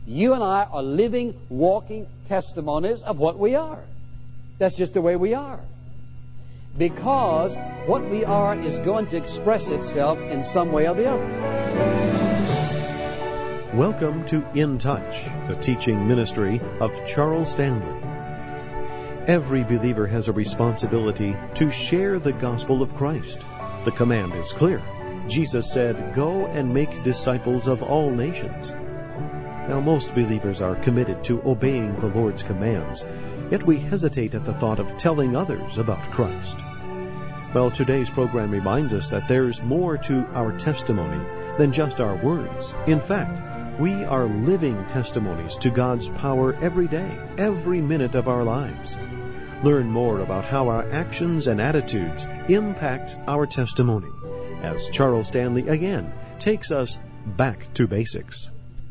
You and I are living, walking testimonies of what we are. That's just the way we are. Because what we are is going to express itself in some way or the other. Welcome to In Touch, the teaching ministry of Charles Stanley. Every believer has a responsibility to share the gospel of Christ. The command is clear. Jesus said, "Go and make disciples of all nations." Now, most believers are committed to obeying the Lord's commands, yet we hesitate at the thought of telling others about Christ. Well, today's program reminds us that there's more to our testimony than just our words. In fact, we are living testimonies to God's power every day, every minute of our lives. Learn more about how our actions and attitudes impact our testimony as Charles Stanley again takes us back to basics.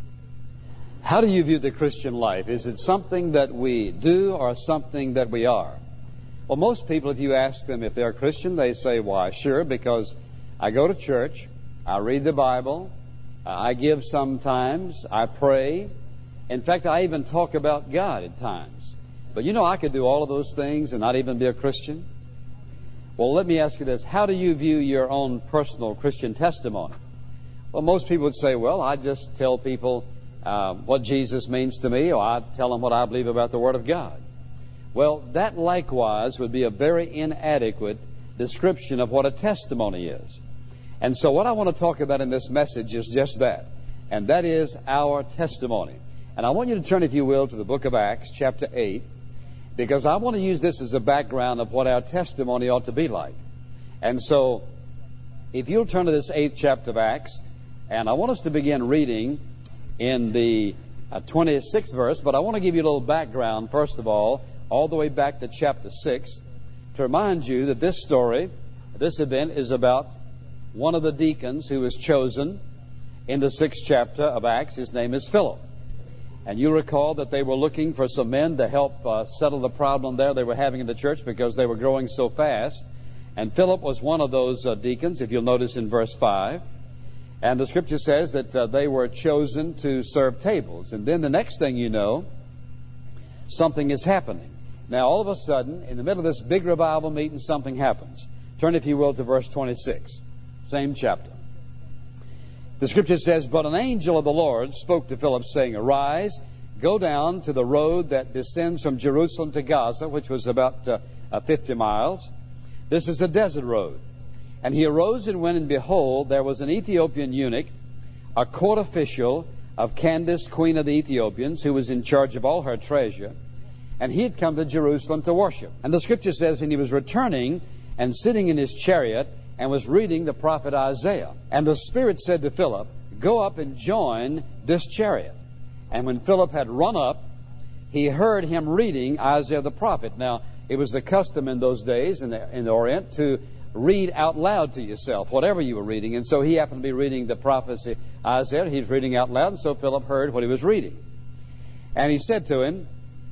How do you view the Christian life? Is it something that we do or something that we are? Well, most people, if you ask them if they're Christian, they say, why, sure, because I go to church, I read the Bible, I give sometimes, I pray. In fact, I even talk about God at times. But you know, I could do all of those things and not even be a Christian. Well, let me ask you this. How do you view your own personal Christian testimony? Well, most people would say, well, I just tell people what Jesus means to me, or I tell them what I believe about the Word of God. Well, that likewise would be a very inadequate description of what a testimony is. And so what I want to talk about in this message is just that, and that is our testimony. And I want you to turn, if you will, to the book of Acts, chapter 8, because I want to use this as a background of what our testimony ought to be like. And so, if you'll turn to this 8th chapter of Acts, and I want us to begin reading in the 26th verse, but I want to give you a little background, first of all the way back to chapter 6, to remind you that this story, this event, is about one of the deacons who was chosen in the 6th chapter of Acts. His name is Philip. And you recall that they were looking for some men to help settle the problem there they were having in the church because they were growing so fast. And Philip was one of those deacons, if you'll notice in verse 5. And the Scripture says that they were chosen to serve tables. And then the next thing you know, something is happening. Now, all of a sudden, in the middle of this big revival meeting, something happens. Turn, if you will, to verse 26, same chapter. The Scripture says, "But an angel of the Lord spoke to Philip, saying, Arise, go down to the road that descends from Jerusalem to Gaza," which was about 50 miles. "This is a desert road." And he arose and went, and behold, there was an Ethiopian eunuch, a court official of Candace, queen of the Ethiopians, who was in charge of all her treasure. And he had come to Jerusalem to worship. And the Scripture says, and he was returning and sitting in his chariot and was reading the prophet Isaiah. And the Spirit said to Philip, "Go up and join this chariot." And when Philip had run up, he heard him reading Isaiah the prophet. Now, it was the custom in those days in the Orient to read out loud to yourself, whatever you were reading. And so he happened to be reading the prophecy Isaiah. He's reading out loud, and so Philip heard what he was reading. And he said to him,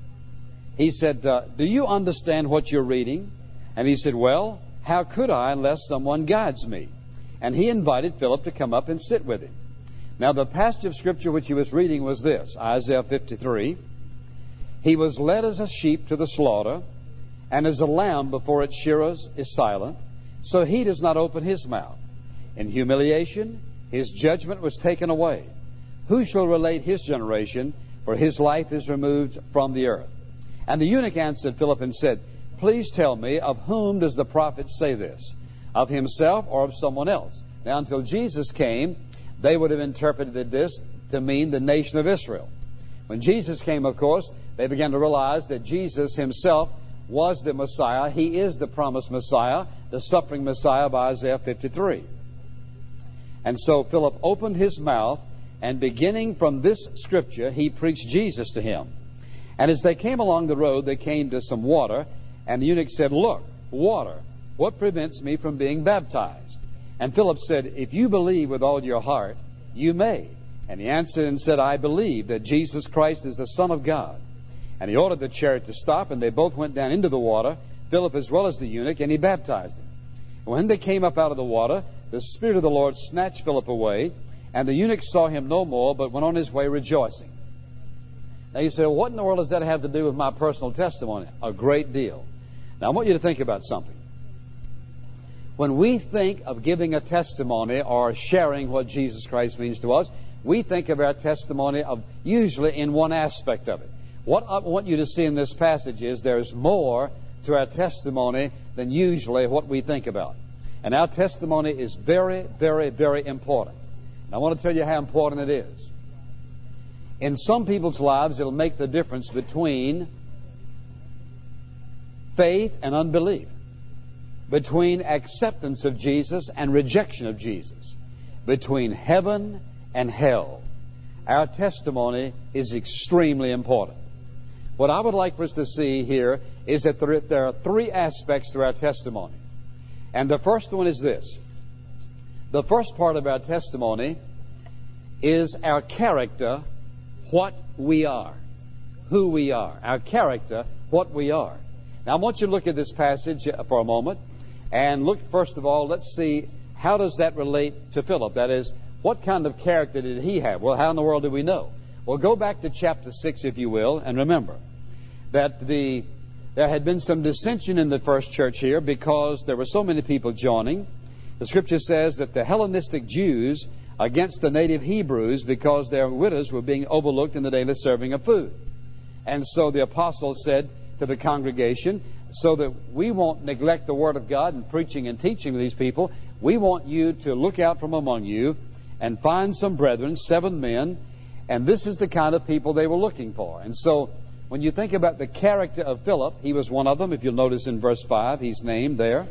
"Do you understand what you're reading?" And he said, "Well, how could I unless someone guides me?" And he invited Philip to come up and sit with him. Now, the passage of Scripture which he was reading was this, Isaiah 53. "He was led as a sheep to the slaughter, and as a lamb before its shearers is silent, so he does not open his mouth. In humiliation his judgment was taken away. Who shall relate his generation? For his life is removed from the earth." And the eunuch answered Philip and said, "Please tell me, of whom does the prophet say this? Of himself or of someone else?" Now, until Jesus came, they would have interpreted this to mean the nation of Israel. When Jesus came, of course, they began to realize that Jesus himself was the Messiah. He is the promised Messiah, the suffering Messiah of Isaiah 53. And so Philip opened his mouth, and beginning from this Scripture, he preached Jesus to him. And as they came along the road, they came to some water, and the eunuch said, "Look, water, what prevents me from being baptized?" And Philip said, "If you believe with all your heart, you may." And he answered and said, "I believe that Jesus Christ is the Son of God." And he ordered the chariot to stop, and they both went down into the water, Philip as well as the eunuch, and he baptized him. And when they came up out of the water, the Spirit of the Lord snatched Philip away, and the eunuch saw him no more, but went on his way rejoicing. Now you say, well, what in the world does that have to do with my personal testimony? A great deal. Now I want you to think about something. When we think of giving a testimony or sharing what Jesus Christ means to us, we think of our testimony of usually in one aspect of it. What I want you to see in this passage is there's more to our testimony than usually what we think about. And our testimony is very, very, very important. And I want to tell you how important it is. In some people's lives, it'll make the difference between faith and unbelief, between acceptance of Jesus and rejection of Jesus, between heaven and hell. Our testimony is extremely important. What I would like for us to see here is that there are three aspects to our testimony. And the first one is this. The first part of our testimony is our character, what we are, who we are. Our character, what we are. Now I want you to look at this passage for a moment and look, first of all, let's see, how does that relate to Philip? That is, what kind of character did he have? Well, how in the world do we know? Well, go back to chapter 6, if you will, and remember that there had been some dissension in the first church here because there were so many people joining. The Scripture says that the Hellenistic Jews against the native Hebrews because their widows were being overlooked in the daily serving of food. And so the apostle said to the congregation, so that we won't neglect the Word of God and preaching and teaching these people, we want you to look out from among you and find some brethren, 7 men, and this is the kind of people they were looking for. And so when you think about the character of Philip, he was one of them. If you'll notice in verse 5, he's named there.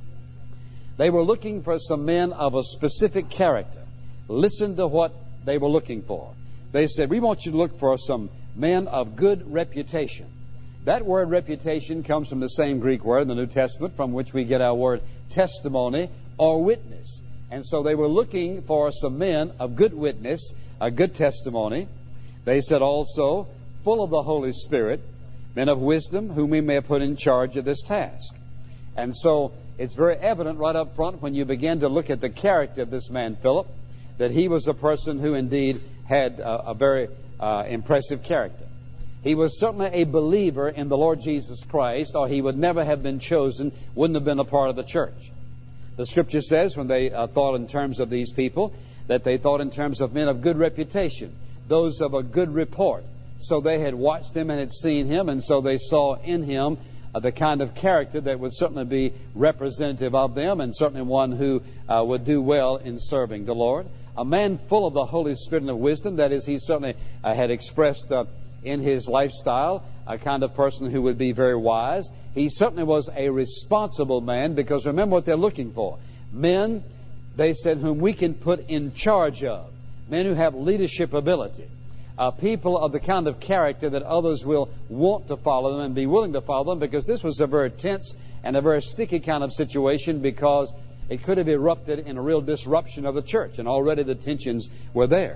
They were looking for some men of a specific character. Listen to what they were looking for. They said, we want you to look for some men of good reputation. That word reputation comes from the same Greek word in the New Testament from which we get our word testimony or witness. And so they were looking for some men of good witness, a good testimony. They said also, full of the Holy Spirit, men of wisdom, whom we may have put in charge of this task. And so it's very evident right up front when you begin to look at the character of this man, Philip, that he was a person who indeed had a very impressive character. He was certainly a believer in the Lord Jesus Christ, or he would never have been chosen, wouldn't have been a part of the church. The Scripture says when they thought in terms of these people, that they thought in terms of men of good reputation, those of a good report. So they had watched him and had seen him, and so they saw in him the kind of character that would certainly be representative of them, and certainly one who would do well in serving the Lord. A man full of the Holy Spirit and of wisdom, that is, he certainly had expressed in his lifestyle a kind of person who would be very wise. He certainly was a responsible man, because remember what they're looking for. Men, they said, whom we can put in charge of. Men who have leadership ability. People of the kind of character that others will want to follow them and be willing to follow them, because this was a very tense and a very sticky kind of situation, because it could have erupted in a real disruption of the church, and already the tensions were there.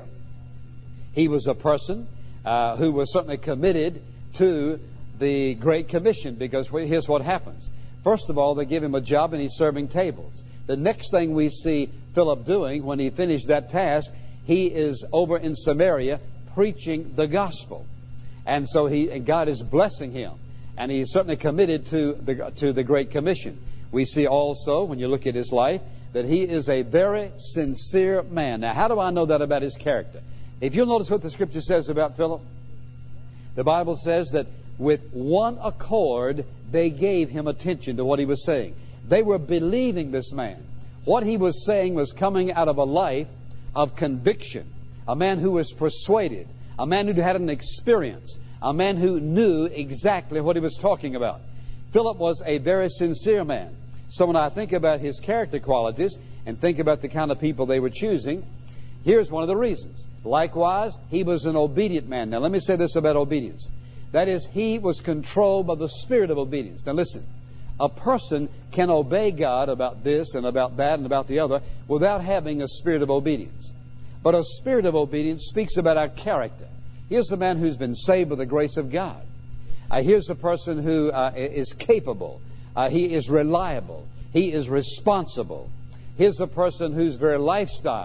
He was a person who was certainly committed to the Great Commission, because here's what happens. First of all, they give him a job and he's serving tables. The next thing we see Philip doing when he finished that task, he is over in Samaria preaching the gospel. And so God is blessing him. And he's certainly committed to the Great Commission. We see also, when you look at his life, that he is a very sincere man. Now, how do I know that about his character? If you'll notice what the Scripture says about Philip, the Bible says that with one accord, they gave him attention to what he was saying. They were believing this man. What he was saying was coming out of a life of conviction. A man who was persuaded. A man who had an experience. A man who knew exactly what he was talking about. Philip was a very sincere man. So when I think about his character qualities and think about the kind of people they were choosing, here's one of the reasons. Likewise, he was an obedient man. Now let me say this about obedience. That is, he was controlled by the spirit of obedience. Now listen, a person can obey God about this and about that and about the other without having a spirit of obedience. But a spirit of obedience speaks about our character. Here's the man who's been saved by the grace of God. Here's a person who is capable. He is reliable. He is responsible. Here's a person whose very lifestyle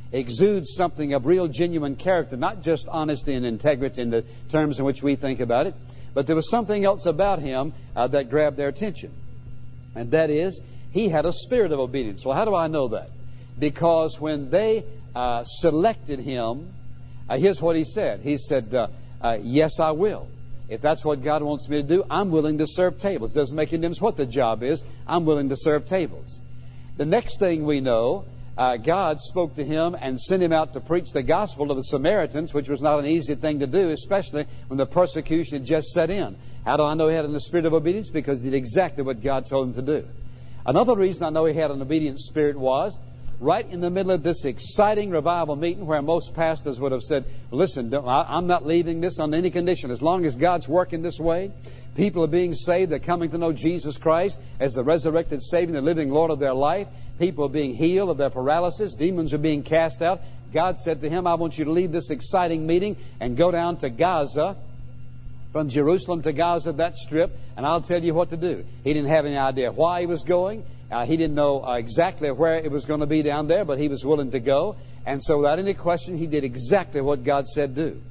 exudes something of real, genuine character, not just honesty and integrity in the terms in which we think about it, but there was something else about him that grabbed their attention. And that is, he had a spirit of obedience. Well, how do I know that? Because when they selected him, here's what he said. He said, yes, I will. If that's what God wants me to do, I'm willing to serve tables. It doesn't make any difference what the job is. I'm willing to serve tables. The next thing we know, God spoke to him and sent him out to preach the gospel to the Samaritans, which was not an easy thing to do, especially when the persecution had just set in. How do I know he had a spirit of obedience? Because he did exactly what God told him to do. Another reason I know he had an obedient spirit was right in the middle of this exciting revival meeting where most pastors would have said, listen, I'm not leaving this on any condition. As long as God's working this way, people are being saved, they're coming to know Jesus Christ as the resurrected Savior and the living Lord of their life. People are being healed of their paralysis. Demons are being cast out. God said to him, I want you to leave this exciting meeting and go down to Gaza, from Jerusalem to Gaza, that strip, and I'll tell you what to do. He didn't have any idea why he was going. He didn't know exactly where it was going to be down there, but he was willing to go. And so without any question, he did exactly what God said do.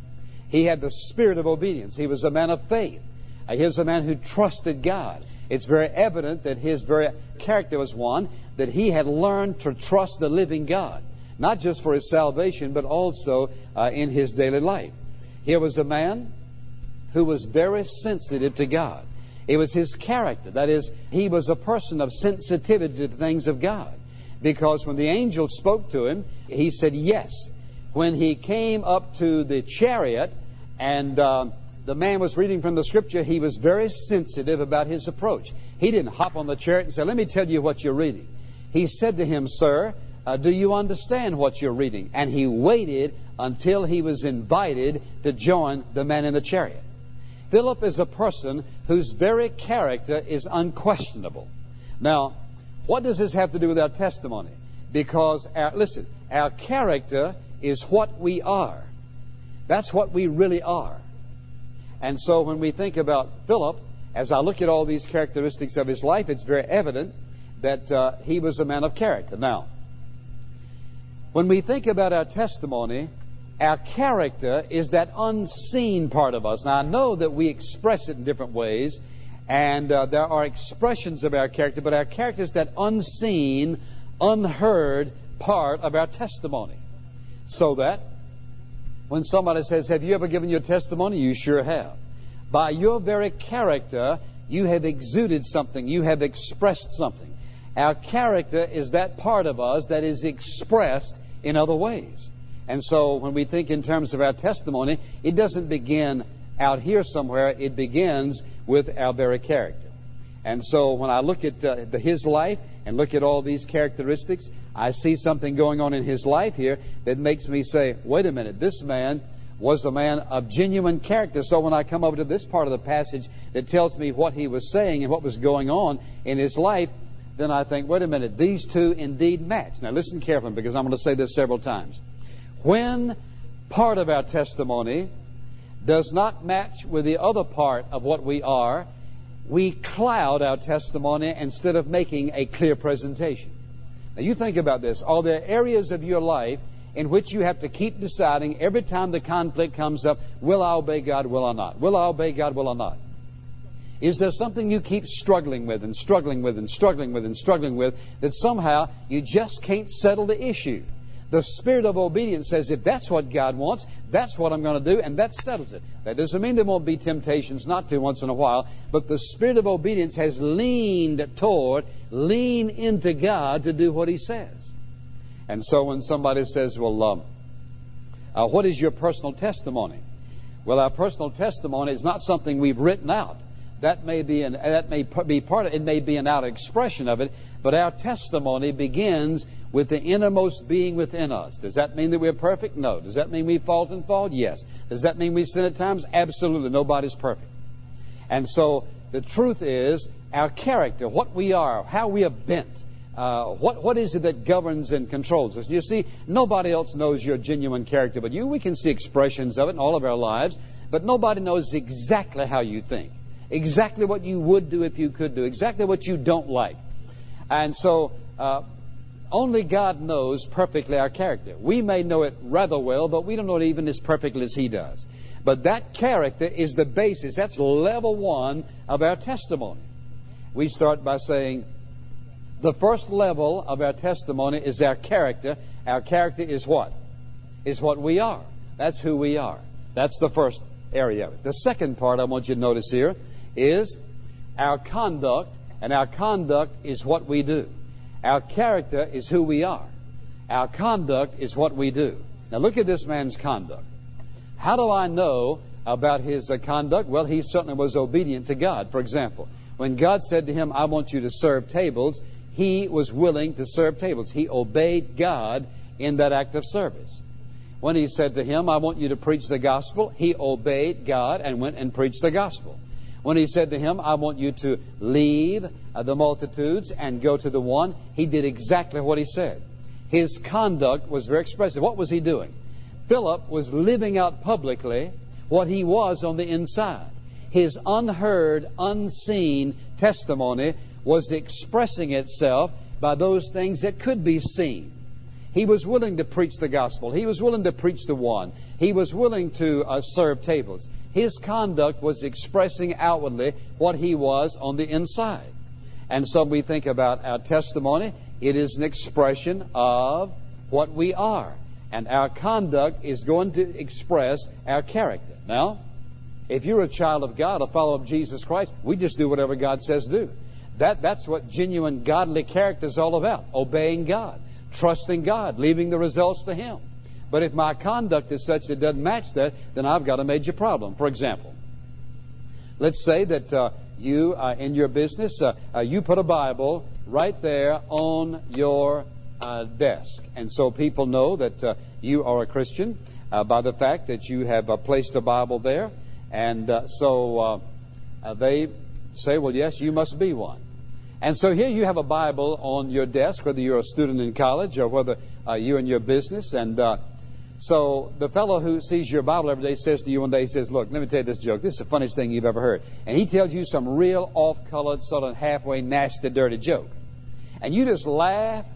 He had the spirit of obedience. He was a man of faith. He was a man who trusted God. It's very evident that his very character was one that he had learned to trust the living God, not just for his salvation, but also in his daily life. Here was a man who was very sensitive to God. It was his character. That is, he was a person of sensitivity to the things of God. Because when the angel spoke to him, he said yes. When he came up to the chariot and the man was reading from the Scripture, he was very sensitive about his approach. He didn't hop on the chariot and say, let me tell you what you're reading. He said to him, sir, do you understand what you're reading? And he waited until he was invited to join the man in the chariot. Philip is a person whose very character is unquestionable. Now, what does this have to do with our testimony? Because, our character is what we are. That's what we really are. And so when we think about Philip, as I look at all these characteristics of his life, it's very evident that he was a man of character. Now, when we think about our testimony, our character is that unseen part of us. Now, I know that we express it in different ways, and there are expressions of our character, but our character is that unseen, unheard part of our testimony. So that when somebody says, have you ever given your testimony? You sure have. By your very character, you have exuded something. You have expressed something. Our character is that part of us that is expressed in other ways. And so when we think in terms of our testimony, it doesn't begin out here somewhere. It begins with our very character. And so when I look at his life and look at all these characteristics, I see something going on in his life here that makes me say, wait a minute, this man was a man of genuine character. So when I come over to this part of the passage that tells me what he was saying and what was going on in his life, then I think, wait a minute, these two indeed match. Now listen carefully, because I'm going to say this several times. When part of our testimony does not match with the other part of what we are, we cloud our testimony instead of making a clear presentation. Now you think about this. Are there areas of your life in which you have to keep deciding every time the conflict comes up, will I obey God, will I not? Will I obey God, will I not? Is there something you keep struggling with and struggling with and struggling with and struggling with that somehow you just can't settle the issue? The spirit of obedience says, if that's what God wants, that's what I'm going to do, and that settles it. That doesn't mean there won't be temptations not to once in a while, but the spirit of obedience has lean into God to do what He says. And so when somebody says, well, what is your personal testimony? Well, our personal testimony is not something we've written out. That may be part of it. It may be an out expression of it, but our testimony begins with the innermost being within us. Does that mean that we're perfect? No. Does that mean we fault and fall? Yes. Does that mean we sin at times? Absolutely. Nobody's perfect. And so the truth is our character, what we are, how we are bent. What is it that governs and controls us? You see, nobody else knows your genuine character but you. We can see expressions of it in all of our lives, but nobody knows exactly how you think, exactly what you would do if you could do, exactly what you don't like. And so only God knows perfectly our character. We may know it rather well, but we don't know it even as perfectly as He does. But that character is the basis. That's level one of our testimony. We start by saying the first level of our testimony is our character. Our character is what? Is what we are. That's who we are. That's the first area of it. The second part I want you to notice here is our conduct, and our conduct is what we do. Our character is who we are. Our conduct is what we do. Now look at this man's conduct. How do I know about his conduct? Well, he certainly was obedient to God. For example, when God said to him, I want you to serve tables, he was willing to serve tables. He obeyed God in that act of service. When He said to him, I want you to preach the gospel, he obeyed God and went and preached the gospel. When He said to him, I want you to leave the multitudes and go to the one, he did exactly what He said. His conduct was very expressive. What was he doing? Philip was living out publicly what he was on the inside. His unheard, unseen testimony was expressing itself by those things that could be seen. He was willing to preach the gospel. He was willing to preach the one. He was willing to serve tables. His conduct was expressing outwardly what he was on the inside. And so we think about our testimony. It is an expression of what we are. And our conduct is going to express our character. Now, if you're a child of God, a follower of Jesus Christ, we just do whatever God says do. That's what genuine godly character is all about. Obeying God, trusting God, leaving the results to Him. But if my conduct is such that it doesn't match that, then I've got a major problem. For example, let's say that you, in your business, you put a Bible right there on your desk. And so people know that you are a Christian by the fact that you have placed a Bible there. And so they say, well, yes, you must be one. And so here you have a Bible on your desk, whether you're a student in college or whether you're in your business. And so the fellow who sees your Bible every day says to you one day, he says, look, let me tell you this joke. This is the funniest thing you've ever heard. And he tells you some real off-colored, sort of halfway nasty, dirty joke. And you just laugh.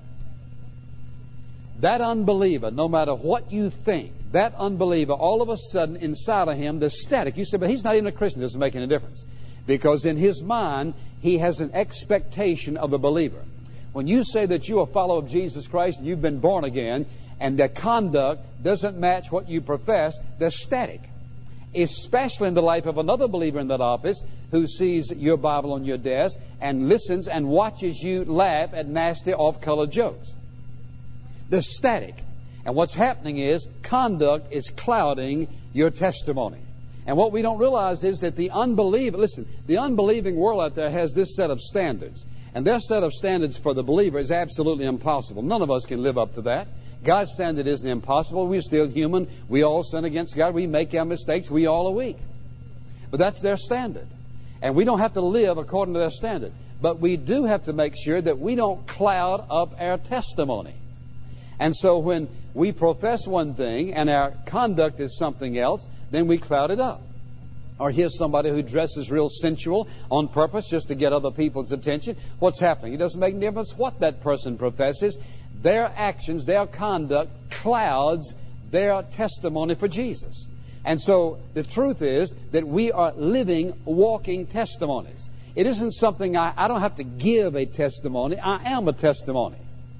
That unbeliever, no matter what you think, that unbeliever, all of a sudden, inside of him, there's static. You say, but he's not even a Christian. It doesn't make any difference. Because in his mind, he has an expectation of a believer. When you say that you're a follower of Jesus Christ and you've been born again, and their conduct doesn't match what you profess, they're static. Especially in the life of another believer in that office who sees your Bible on your desk and listens and watches you laugh at nasty off-colored jokes. They're static. And what's happening is conduct is clouding your testimony. And what we don't realize is that the unbelieving world out there has this set of standards. And their set of standards for the believer is absolutely impossible. None of us can live up to that. God's standard isn't impossible. We're still human. We all sin against God. We make our mistakes. We all are weak. But that's their standard. And we don't have to live according to their standard. But we do have to make sure that we don't cloud up our testimony. And so when we profess one thing and our conduct is something else, then we cloud it up. Or here's somebody who dresses real sensual on purpose just to get other people's attention. What's happening? It doesn't make any difference what that person professes. Their actions, their conduct clouds their testimony for Jesus. And so the truth is that we are living, walking testimonies. It isn't something I don't have to give a testimony. I am a testimony.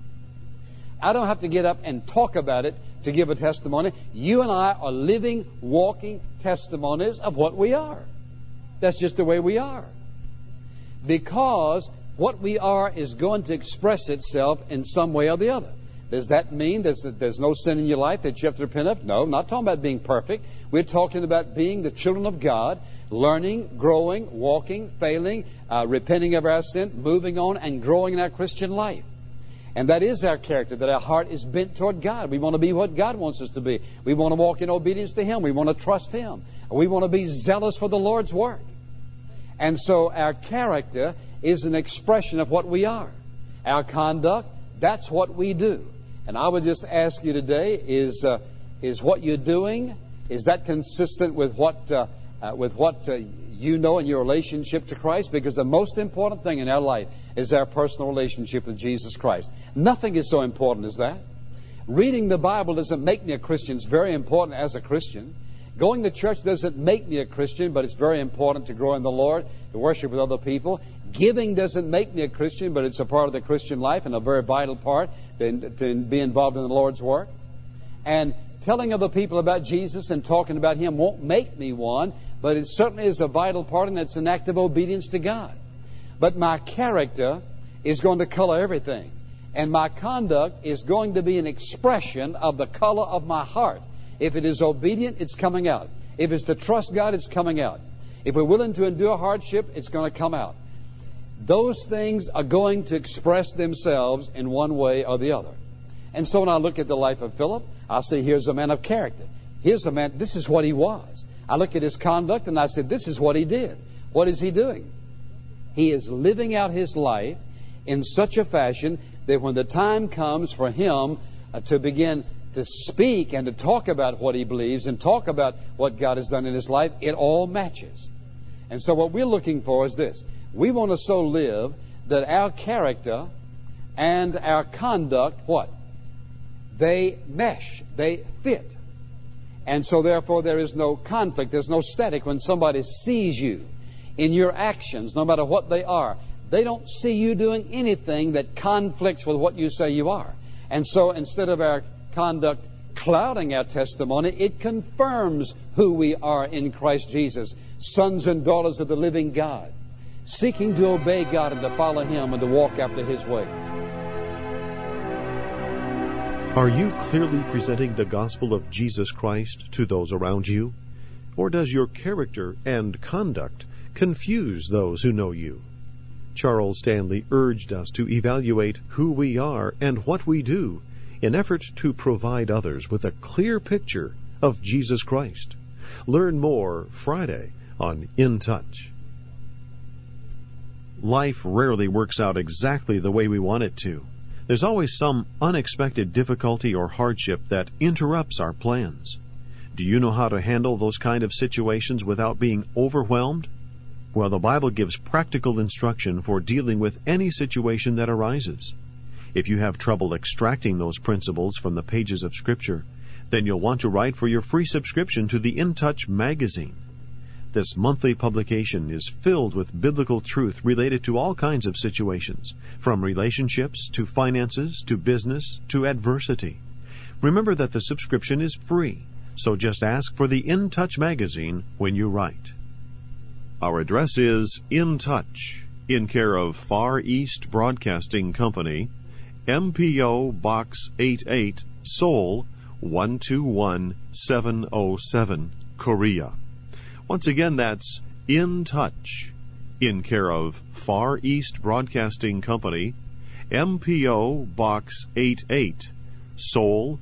I don't have to get up and talk about it to give a testimony. You and I are living, walking testimonies of what we are. That's just the way we are. Because what we are is going to express itself in some way or the other. Does that mean that there's no sin in your life that you have to repent of? No, I'm not talking about being perfect. We're talking about being the children of God, learning, growing, walking, failing, repenting of our sin, moving on, and growing in our Christian life. And that is our character, that our heart is bent toward God. We want to be what God wants us to be. We want to walk in obedience to Him. We want to trust Him. We want to be zealous for the Lord's work. And so our character is an expression of what we are. Our conduct, that's what we do. And I would just ask you today, is what you're doing, is that consistent with what you know in your relationship to Christ? Because the most important thing in our life is our personal relationship with Jesus Christ. Nothing is so important as that. Reading the Bible doesn't make me a Christian. It's very important as a Christian. Going to church doesn't make me a Christian, but it's very important to grow in the Lord, to worship with other people. Giving doesn't make me a Christian, but it's a part of the Christian life and a very vital part to be involved in the Lord's work. And telling other people about Jesus and talking about Him won't make me one, but it certainly is a vital part, and it's an act of obedience to God. But my character is going to color everything. And my conduct is going to be an expression of the color of my heart. If it is obedient, it's coming out. If it's to trust God, it's coming out. If we're willing to endure hardship, it's going to come out. Those things are going to express themselves in one way or the other. And so when I look at the life of Philip, I say, here's a man of character. Here's a man, this is what he was. I look at his conduct and I said, this is what he did. What is he doing? He is living out his life in such a fashion that when the time comes for him to begin to speak and to talk about what he believes and talk about what God has done in his life, it all matches. And so what we're looking for is this. We want to so live that our character and our conduct, what? They mesh. They fit. And so therefore there is no conflict. There's no static. When somebody sees you in your actions, no matter what they are, they don't see you doing anything that conflicts with what you say you are. And so instead of our conduct clouding our testimony, it confirms who we are in Christ Jesus, sons and daughters of the living God, seeking to obey God and to follow Him and to walk after His ways. Are you clearly presenting the gospel of Jesus Christ to those around you? Or does your character and conduct confuse those who know you? Charles Stanley urged us to evaluate who we are and what we do in effort to provide others with a clear picture of Jesus Christ. Learn more Friday on In Touch. Life rarely works out exactly the way we want it to. There's always some unexpected difficulty or hardship that interrupts our plans. Do you know how to handle those kind of situations without being overwhelmed? Well, the Bible gives practical instruction for dealing with any situation that arises. If you have trouble extracting those principles from the pages of Scripture, then you'll want to write for your free subscription to the In Touch magazine. This monthly publication is filled with biblical truth related to all kinds of situations, from relationships to finances to business to adversity. Remember that the subscription is free, so just ask for the In Touch magazine when you write. Our address is In Touch, in care of Far East Broadcasting Company, MPO Box 88, Seoul 121707, Korea. Once again, that's In Touch, in care of Far East Broadcasting Company, MPO Box 88, Seoul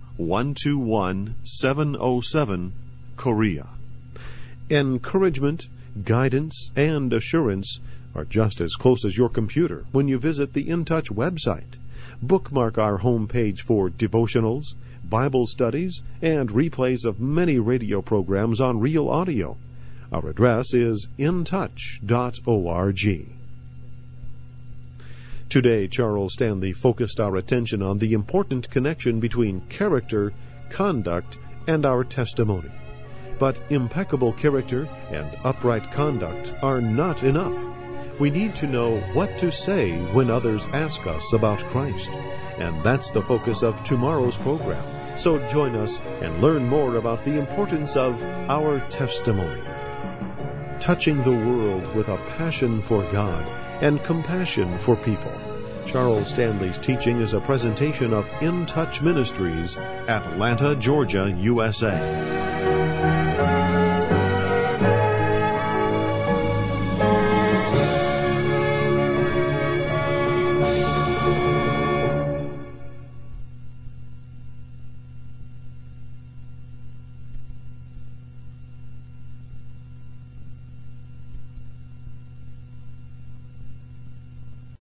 121707, Korea. Encouragement, guidance, and assurance are just as close as your computer when you visit the In Touch website. Bookmark our homepage for devotionals, Bible studies, and replays of many radio programs on Real Audio. Our address is intouch.org. Today, Charles Stanley focused our attention on the important connection between character, conduct, and our testimony. But impeccable character and upright conduct are not enough. We need to know what to say when others ask us about Christ. And that's the focus of tomorrow's program. So join us and learn more about the importance of our testimony. Touching the world with a passion for God and compassion for people. Charles Stanley's teaching is a presentation of In Touch Ministries, Atlanta, Georgia, USA.